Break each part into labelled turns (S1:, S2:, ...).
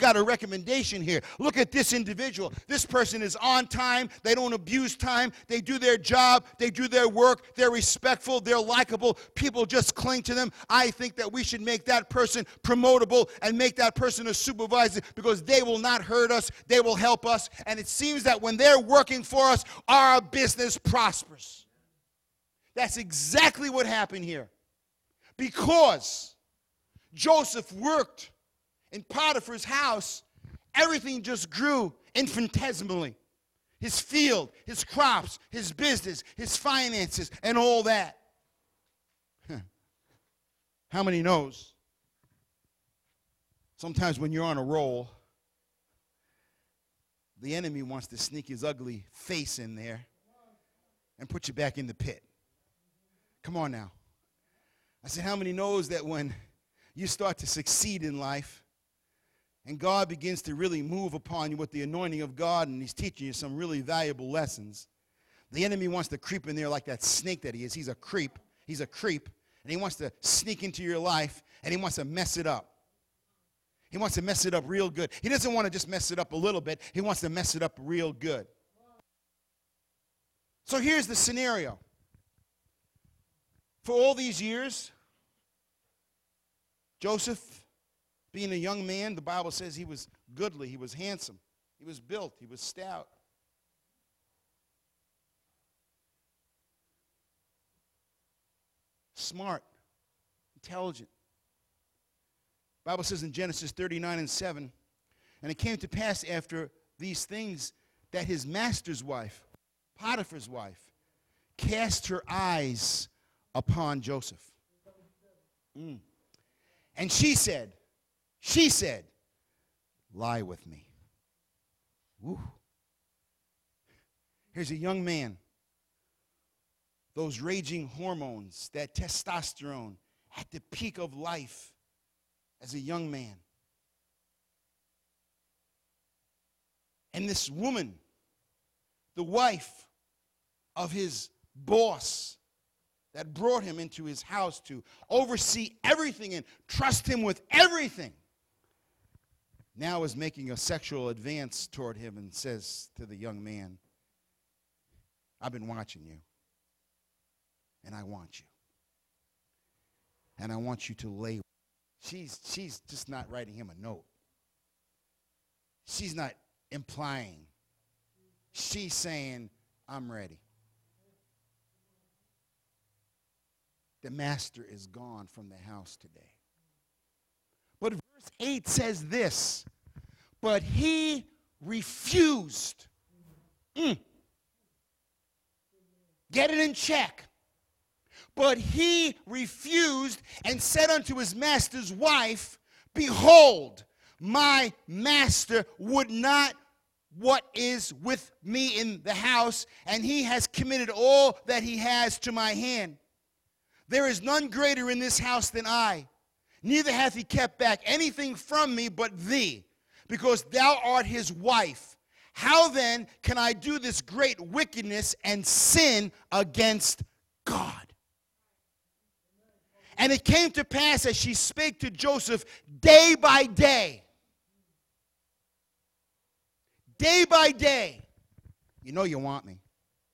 S1: got a recommendation here. Look at this individual. This person is on time. They don't abuse time. They do their job. They do their work. They're respectful. They're likable. People just cling to them. I think that we should make that person promotable and make that person a supervisor because they will not hurt us. They will help us. And it seems that when they're working for us, our business prospers. That's exactly what happened here. Because Joseph worked in Potiphar's house, everything just grew infinitesimally. His field, his crops, his business, his finances, and all that. How many knows? Sometimes when you're on a roll, the enemy wants to sneak his ugly face in there and put you back in the pit. Come on now. I said, how many knows that when you start to succeed in life and God begins to really move upon you with the anointing of God and he's teaching you some really valuable lessons, the enemy wants to creep in there like that snake that he is. He's a creep. He's a creep. And he wants to sneak into your life and he wants to mess it up. He wants to mess it up real good. He doesn't want to just mess it up a little bit. He wants to mess it up real good. So here's the scenario. For all these years, Joseph, being a young man, the Bible says he was goodly, he was handsome, he was built, he was stout. Smart, intelligent. The Bible says in Genesis 39:7, and it came to pass after these things that his master's wife, Potiphar's wife, cast her eyes upon Joseph. And she said, lie with me. Woo. Here's a young man. Those raging hormones, that testosterone at the peak of life as a young man. And this woman, the wife of his boss, that brought him into his house to oversee everything and trust him with everything, now is making a sexual advance toward him and says to the young man, I've been watching you, and I want you. And I want you to lay. She's just not writing him a note. She's not implying. She's saying, I'm ready. The master is gone from the house today. But verse 8 says this, but he refused. Get it in check. But he refused and said unto his master's wife, behold, my master would not what is with me in the house, and he has committed all that he has to my hand. There is none greater in this house than I. Neither hath he kept back anything from me but thee, because thou art his wife. How then can I do this great wickedness and sin against God? And it came to pass as she spake to Joseph day by day, you know you want me.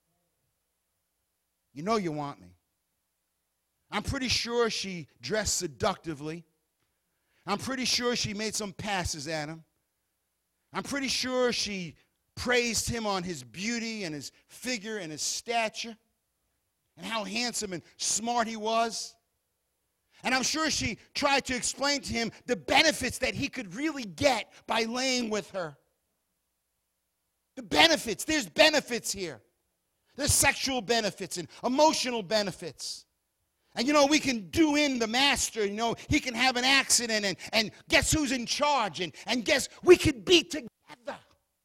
S1: You know you want me. I'm pretty sure she dressed seductively. I'm pretty sure she made some passes at him. I'm pretty sure she praised him on his beauty and his figure and his stature and how handsome and smart he was. And I'm sure she tried to explain to him the benefits that he could really get by laying with her. The benefits. There's benefits here. There's sexual benefits and emotional benefits. And, you know, we can do in the master, you know, he can have an accident and guess who's in charge? And guess, we could be together.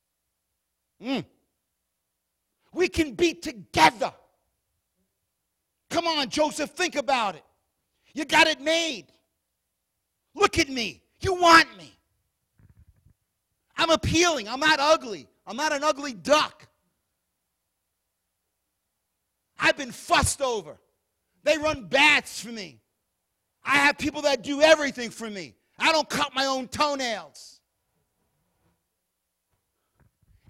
S1: We can be together. Come on, Joseph, think about it. You got it made. Look at me. You want me. I'm appealing. I'm not ugly. I'm not an ugly duck. I've been fussed over. They run baths for me. I have people that do everything for me. I don't cut my own toenails.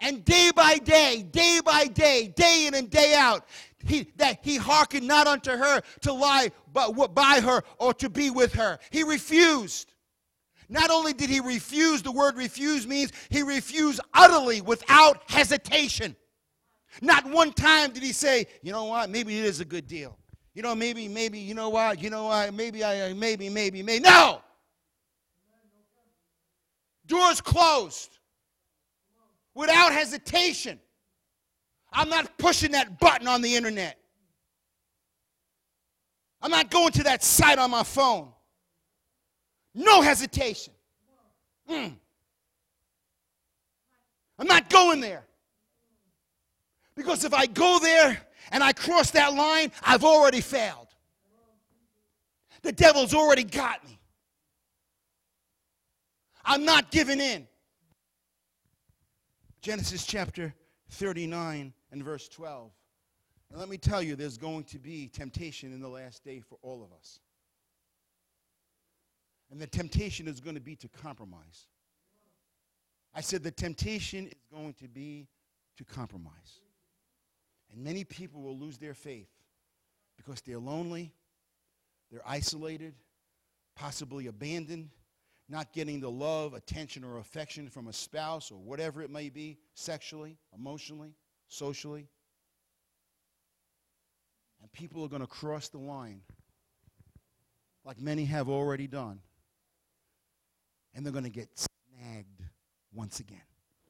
S1: And day by day, day in and day out, he hearkened not unto her to lie but by her or to be with her. He refused. Not only did he refuse, the word refuse means he refused utterly without hesitation. Not one time did he say, you know what, maybe it is a good deal. You know, maybe, you know what, maybe. No! Doors closed. Without hesitation. I'm not pushing that button on the internet. I'm not going to that site on my phone. No hesitation. I'm not going there. Because if I go there and I cross that line, I've already failed. The devil's already got me. I'm not giving in. Genesis chapter 39 and verse 12. And let me tell you, there's going to be temptation in the last day for all of us. And the temptation is going to be to compromise. I said the temptation is going to be to compromise. And many people will lose their faith because they're lonely, they're isolated, possibly abandoned, not getting the love, attention, or affection from a spouse or whatever it may be, sexually, emotionally, socially. And people are going to cross the line like many have already done. And they're going to get snagged once again.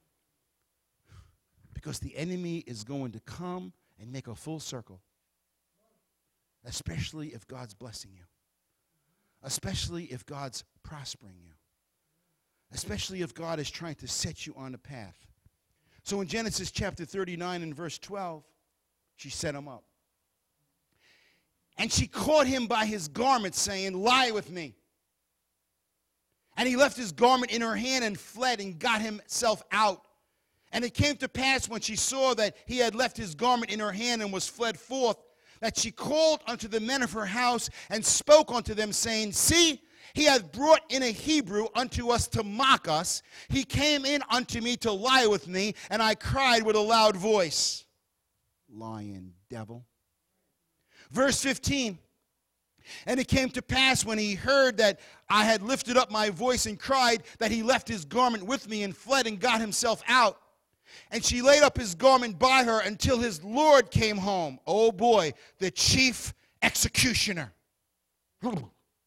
S1: Because the enemy is going to come and make a full circle. Especially if God's blessing you. Especially if God's prospering you. Especially if God is trying to set you on a path. So in Genesis chapter 39 and verse 12, she set him up. And she caught him by his garment, saying, lie with me. And he left his garment in her hand and fled and got himself out. And it came to pass when she saw that he had left his garment in her hand and was fled forth, that she called unto the men of her house and spoke unto them, saying, see, he hath brought in a Hebrew unto us to mock us. He came in unto me to lie with me, and I cried with a loud voice. Lying devil. Verse 15. And it came to pass when he heard that I had lifted up my voice and cried, that he left his garment with me and fled and got himself out. And she laid up his garment by her until his Lord came home. Oh boy, the chief executioner. The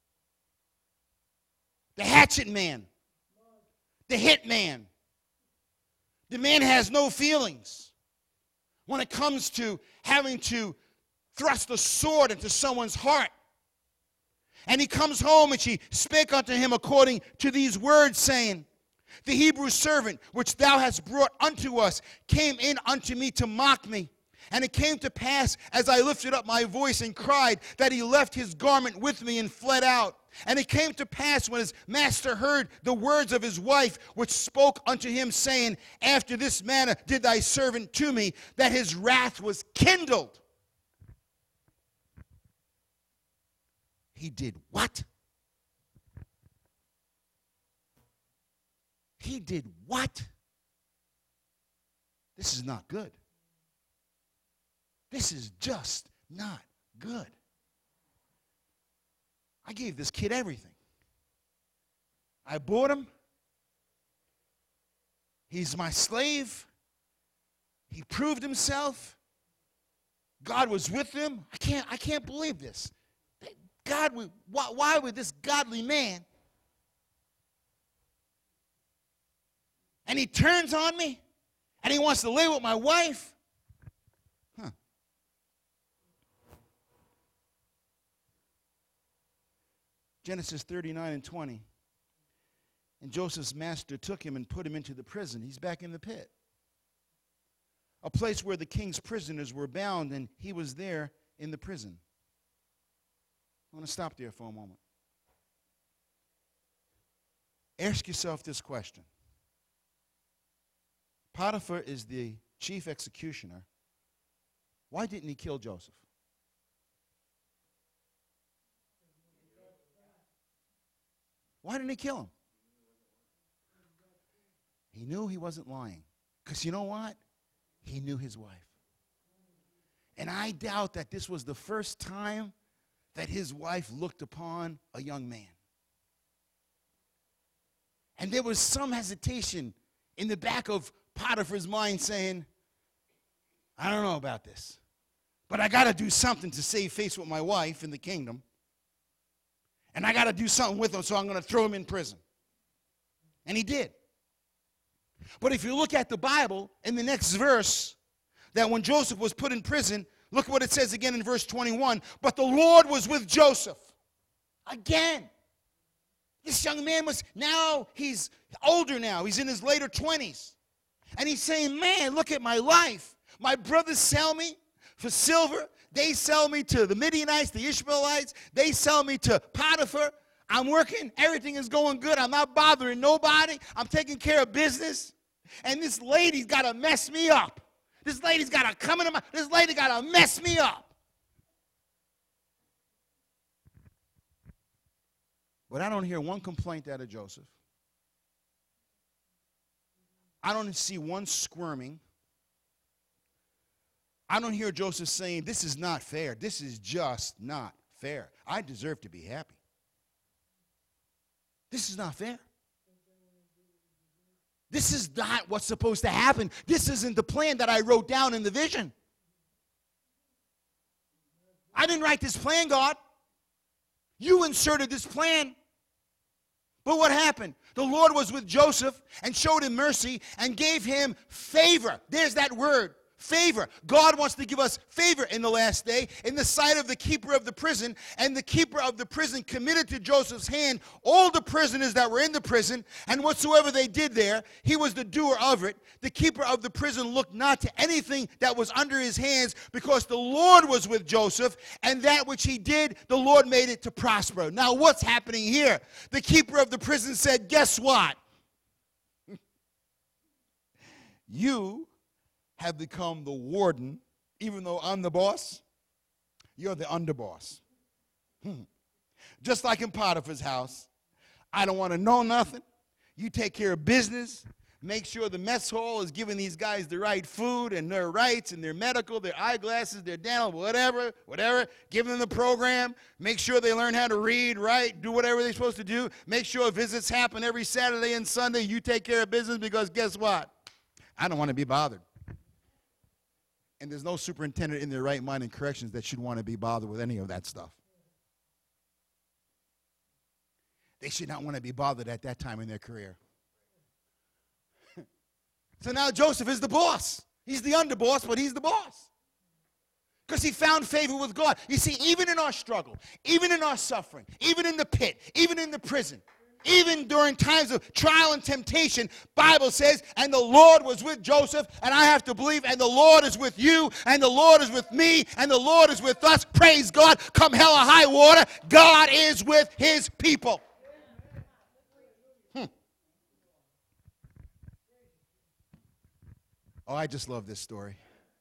S1: hatchet man. The hit man. The man has no feelings when it comes to having to thrust a sword into someone's heart. And he comes home, and she spake unto him according to these words, saying, the Hebrew servant which thou hast brought unto us came in unto me to mock me. And it came to pass, as I lifted up my voice and cried, that he left his garment with me and fled out. And it came to pass, when his master heard the words of his wife, which spoke unto him, saying, after this manner did thy servant to me, that his wrath was kindled. He did what? He did what? This is not good. This is just not good. I gave this kid everything. I bought him. He's my slave. He proved himself. God was with him. I can't believe this. Why would this godly man? And he turns on me, and he wants to live with my wife. Genesis 39 and 20. And Joseph's master took him and put him into the prison. He's back in the pit. A place where the king's prisoners were bound, and he was there in the prison. I want to stop there for a moment. Ask yourself this question. Potiphar is the chief executioner. Why didn't he kill Joseph? Why didn't he kill him? He knew he wasn't lying. Because you know what? He knew his wife. And I doubt that this was the first time that his wife looked upon a young man. And there was some hesitation in the back of Potiphar's mind saying, I don't know about this, but I got to do something to save face with my wife in the kingdom. And I got to do something with him, so I'm going to throw him in prison. And he did. But if you look at the Bible, in the next verse, that when Joseph was put in prison, look what it says again in verse 21. But the Lord was with Joseph. Again. This young man he's older now. He's in his later 20s. And he's saying, man, look at my life. My brothers sell me for silver. They sell me to the Midianites, the Ishmaelites. They sell me to Potiphar. I'm working. Everything is going good. I'm not bothering nobody. I'm taking care of business. And this lady's got to mess me up. This lady's got to come into my... This lady got to mess me up. But I don't hear one complaint out of Joseph. I don't see one squirming. I don't hear Joseph saying, this is not fair. This is just not fair. I deserve to be happy. This is not fair. This is not what's supposed to happen. This isn't the plan that I wrote down in the vision. I didn't write this plan, God. You inserted this plan. But what happened? The Lord was with Joseph and showed him mercy and gave him favor. There's that word, favor. God wants to give us favor in the last day in the sight of the keeper of the prison. And the keeper of the prison committed to Joseph's hand all the prisoners that were in the prison, and whatsoever they did there, he was the doer of it. The keeper of the prison looked not to anything that was under his hands, because the Lord was with Joseph, and that which he did, the Lord made it to prosper. Now what's happening here? The keeper of the prison said, guess what? You have become the warden. Even though I'm the boss, you're the underboss. Just like in Potiphar's house, I don't want to know nothing. You take care of business. Make sure the mess hall is giving these guys the right food and their rights and their medical, their eyeglasses, their dental, whatever. Give them the program. Make sure they learn how to read, write, do whatever they're supposed to do. Make sure visits happen every Saturday and Sunday. You take care of business, because guess what? I don't want to be bothered. And there's no superintendent in their right mind in corrections that should want to be bothered with any of that stuff. They should not want to be bothered at that time in their career. So now Joseph is the boss. He's the underboss, but he's the boss. Because he found favor with God. You see, even in our struggle, even in our suffering, even in the pit, even in the prison, even during times of trial and temptation, Bible says, and the Lord was with Joseph, and I have to believe, and the Lord is with you, and the Lord is with me, and the Lord is with us. Praise God. Come hell or high water, God is with his people. Oh, I just love this story.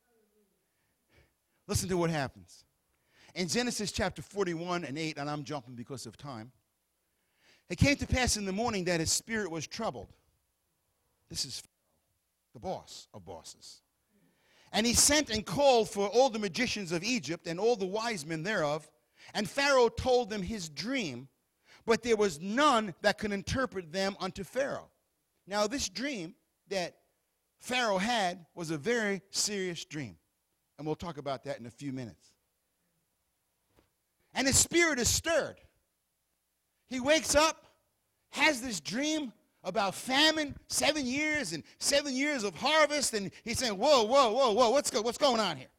S1: Listen to what happens. In Genesis chapter 41 and 8, and I'm jumping because of time. It came to pass in the morning that his spirit was troubled. This is the boss of bosses. And he sent and called for all the magicians of Egypt and all the wise men thereof. And Pharaoh told them his dream, but there was none that could interpret them unto Pharaoh. Now this dream that Pharaoh had was a very serious dream. And we'll talk about that in a few minutes. And his spirit is stirred. He wakes up, has this dream about famine, 7 years, and 7 years of harvest, and he's saying, whoa, what's going on here?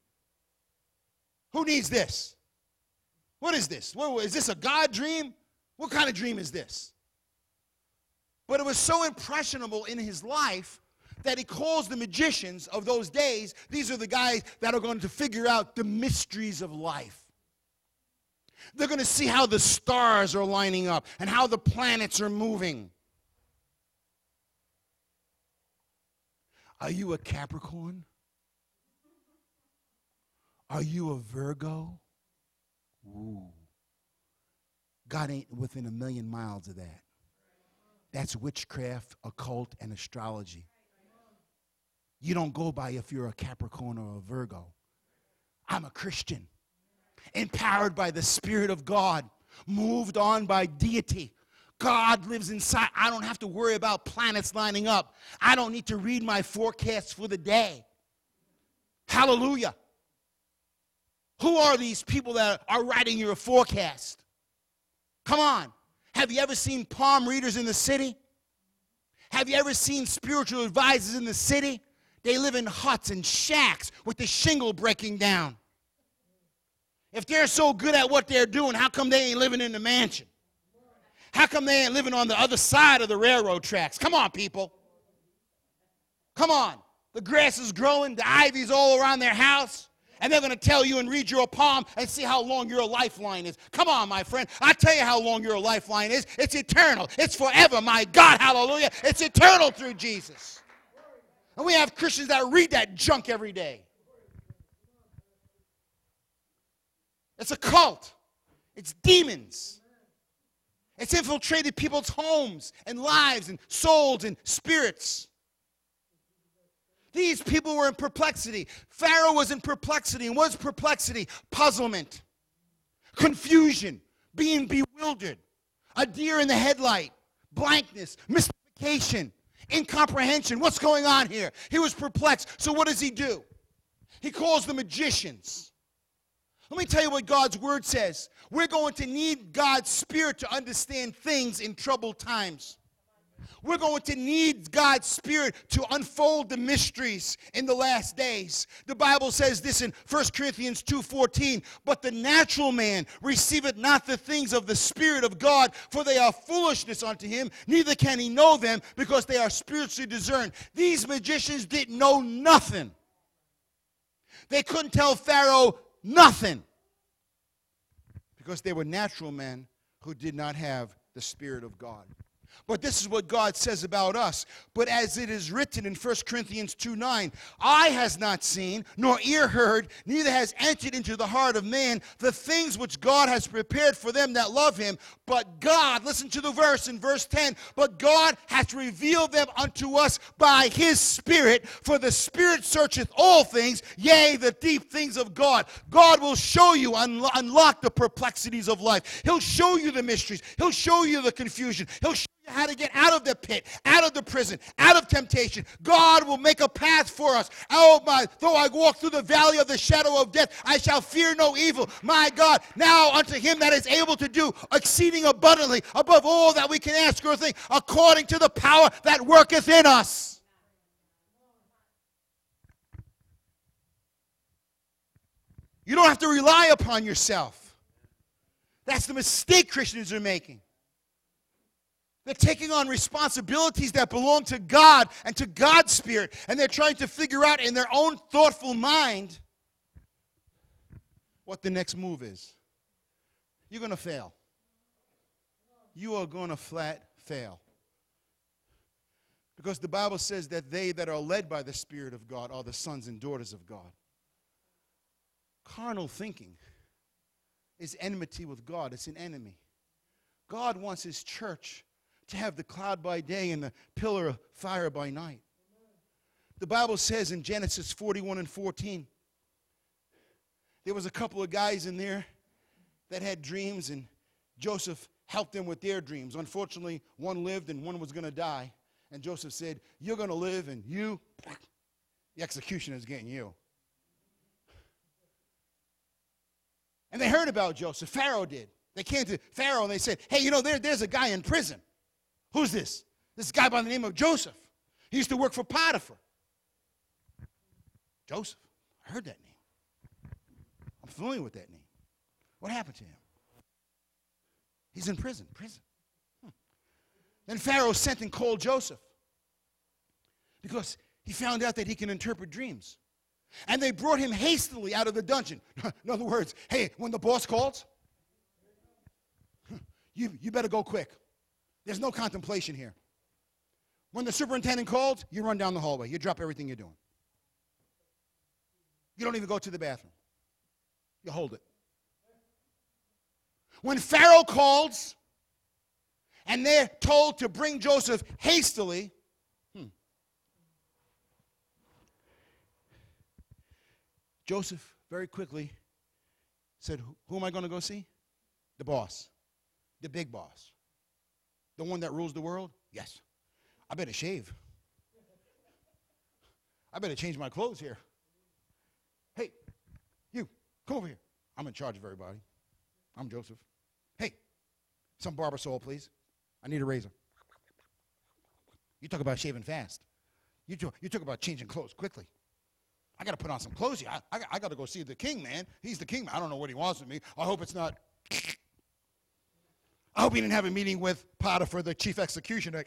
S1: Who needs this? What is this? Is this a God dream? What kind of dream is this? But it was so impressionable in his life that he calls the magicians of those days. These are the guys that are going to figure out the mysteries of life. They're going to see how the stars are lining up and how the planets are moving. Are you a Capricorn? Are you a Virgo? Ooh. God ain't within a million miles of that. That's witchcraft, occult, and astrology. You don't go by if you're a Capricorn or a Virgo. I'm a Christian, empowered by the Spirit of God, moved on by deity. God lives inside. I don't have to worry about planets lining up. I don't need to read my forecast for the day. Hallelujah. Who are these people that are writing your forecast? Come on. Have you ever seen palm readers in the city? Have you ever seen spiritual advisors in the city? They live in huts and shacks with the shingle breaking down. If they're so good at what they're doing, how come they ain't living in the mansion? How come they ain't living on the other side of the railroad tracks? Come on, people. Come on. The grass is growing, the ivy's all around their house, and they're going to tell you and read your palm and see how long your lifeline is. Come on, my friend. I'll tell you how long your lifeline is. It's eternal. It's forever, my God. Hallelujah. It's eternal through Jesus. And we have Christians that read that junk every day. It's a cult. It's demons. It's infiltrated people's homes and lives and souls and spirits. These people were in perplexity. Pharaoh was in perplexity. And what's perplexity? Puzzlement, confusion, being bewildered, a deer in the headlight, blankness, mystification, incomprehension. What's going on here? He was perplexed. So what does he do? He calls the magicians. Let me tell you what God's word says. We're going to need God's Spirit to understand things in troubled times. We're going to need God's Spirit to unfold the mysteries in the last days. The Bible says this in 1 Corinthians 2:14, but the natural man receiveth not the things of the Spirit of God, for they are foolishness unto him, neither can he know them, because they are spiritually discerned. These magicians didn't know nothing. They couldn't tell Pharaoh nothing, because they were natural men who did not have the Spirit of God. But this is what God says about us. But as it is written in 1 Corinthians 2:9, eye has not seen, nor ear heard, neither has entered into the heart of man the things which God has prepared for them that love him. But God, listen to the verse in verse 10, but God hath revealed them unto us by his Spirit, for the Spirit searcheth all things, yea, the deep things of God. God will show you, unlock the perplexities of life. He'll show you the mysteries. He'll show you the confusion. He'll show you how to get out of the pit, out of the prison, out of temptation. God will make a path for us. Oh my, though I walk through the valley of the shadow of death, I shall fear no evil. My God, now unto him that is able to do exceeding abundantly above all that we can ask or think, according to the power that worketh in us. You don't have to rely upon yourself. That's the mistake Christians are making. They're taking on responsibilities that belong to God and to God's Spirit, and they're trying to figure out in their own thoughtful mind what the next move is. You're going to fail. You are going to flat fail. Because the Bible says that they that are led by the Spirit of God are the sons and daughters of God. Carnal thinking is enmity with God. It's an enemy. God wants his church to have the cloud by day and the pillar of fire by night. The Bible says in Genesis 41:14, there was a couple of guys in there that had dreams, and Joseph helped them with their dreams. Unfortunately, one lived and one was going to die. And Joseph said, you're going to live, and you, the executioner is getting you. And they heard about Joseph. Pharaoh did. They came to Pharaoh and they said, hey, there's a guy in prison. Who's this? This guy by the name of Joseph. He used to work for Potiphar. Joseph. I heard that name. I'm familiar with that name. What happened to him? He's in prison. Then Pharaoh sent and called Joseph because he found out that he can interpret dreams. And they brought him hastily out of the dungeon. In other words, hey, when the boss calls, you better go quick. There's no contemplation here. When the superintendent calls, you run down the hallway. You drop everything you're doing. You don't even go to the bathroom. You hold it. When Pharaoh calls and they're told to bring Joseph hastily, Joseph very quickly said, who am I going to go see? The boss, the big boss, the one that rules the world? Yes. I better shave. I better change my clothes here. Hey, you, come over here. I'm in charge of everybody. I'm Joseph. Hey, some Barbasol, please. I need a razor. You talk about shaving fast. You talk about changing clothes quickly. I got to put on some clothes here. I got to go see the king, man. He's the king. I don't know what he wants with me. I hope it's not. I hope he didn't have a meeting with Potiphar, the chief executioner.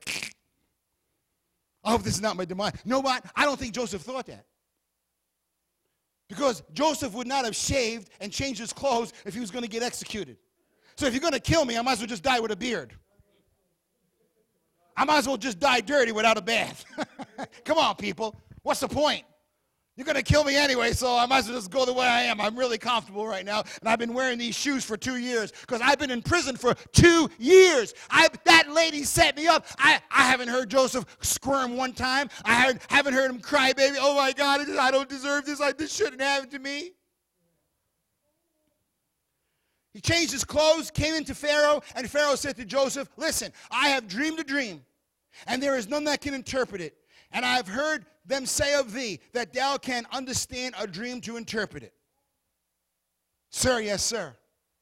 S1: I hope this is not my demise. You know what? I don't think Joseph thought that. Because Joseph would not have shaved and changed his clothes if he was going to get executed. So if you're going to kill me, I might as well just die with a beard. I might as well just die dirty without a bath. Come on, people. What's the point? You're going to kill me anyway, so I might as well just go the way I am. I'm really comfortable right now, and I've been wearing these shoes for 2 years because I've been in prison for 2 years. That lady set me up. I haven't heard Joseph squirm one time. I haven't heard him cry, baby. Oh, my God, I don't deserve this. This shouldn't happen to me. He changed his clothes, came into Pharaoh, and Pharaoh said to Joseph, listen, I have dreamed a dream, and there is none that can interpret it. And I have heard them say of thee that thou can understand a dream to interpret it. Sir, yes, sir.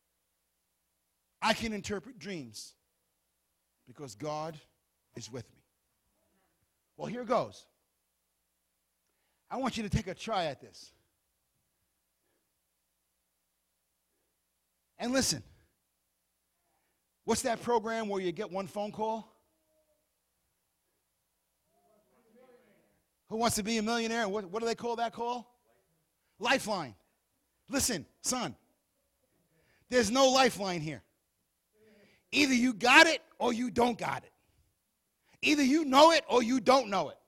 S1: I can interpret dreams because God is with me. Well, here goes. I want you to take a try at this. And listen, what's that program where you get one phone call? Who wants to be a millionaire? What do they call that call? Lifeline. Listen, son, there's no lifeline here. Either you got it or you don't got it. Either you know it or you don't know it.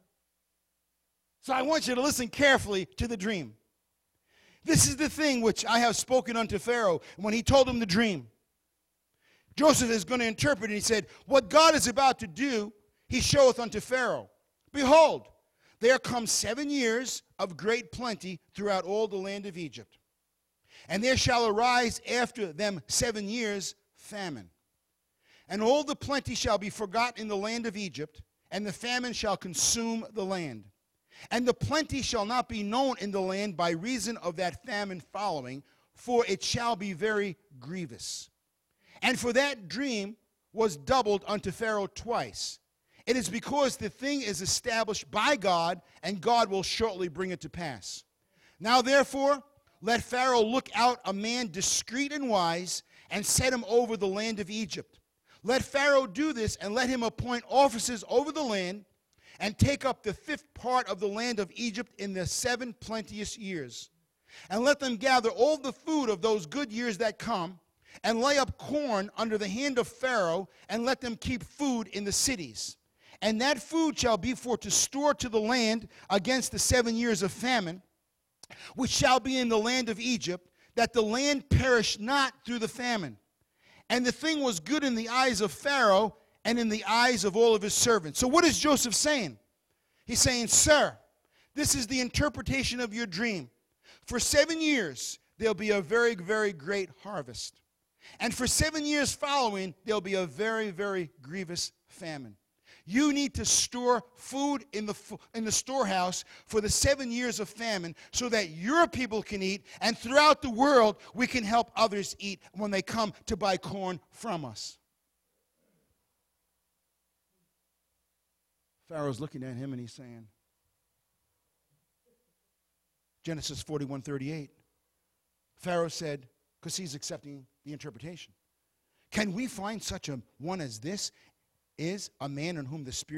S1: So I want you to listen carefully to the dream. This is the thing which I have spoken unto Pharaoh when he told him the dream. Joseph is going to interpret it. He said, what God is about to do, he showeth unto Pharaoh. Behold, there come 7 years of great plenty throughout all the land of Egypt. And there shall arise after them 7 years famine. And all the plenty shall be forgotten in the land of Egypt, and the famine shall consume the land. And the plenty shall not be known in the land by reason of that famine following, for it shall be very grievous. And for that dream was doubled unto Pharaoh twice. It is because the thing is established by God, and God will shortly bring it to pass. Now therefore, let Pharaoh look out a man discreet and wise, and set him over the land of Egypt. Let Pharaoh do this, and let him appoint officers over the land, and take up the 5th part of the land of Egypt in the 7 plenteous years. And let them gather all the food of those good years that come, and lay up corn under the hand of Pharaoh, and let them keep food in the cities. And that food shall be for to store to the land against the 7 years of famine, which shall be in the land of Egypt, that the land perish not through the famine. And the thing was good in the eyes of Pharaoh and in the eyes of all of his servants. So what is Joseph saying? He's saying, sir, this is the interpretation of your dream. For 7 years, there'll be a very, very great harvest. And for 7 years following, there'll be a very, very grievous famine. You need to store food in the storehouse for the 7 years of famine so that your people can eat, and throughout the world we can help others eat when they come to buy corn from us. Pharaoh's looking at him and he's saying, Genesis 41:38. Pharaoh said, because he's accepting the interpretation, can we find such a one as this is a man in whom the Spirit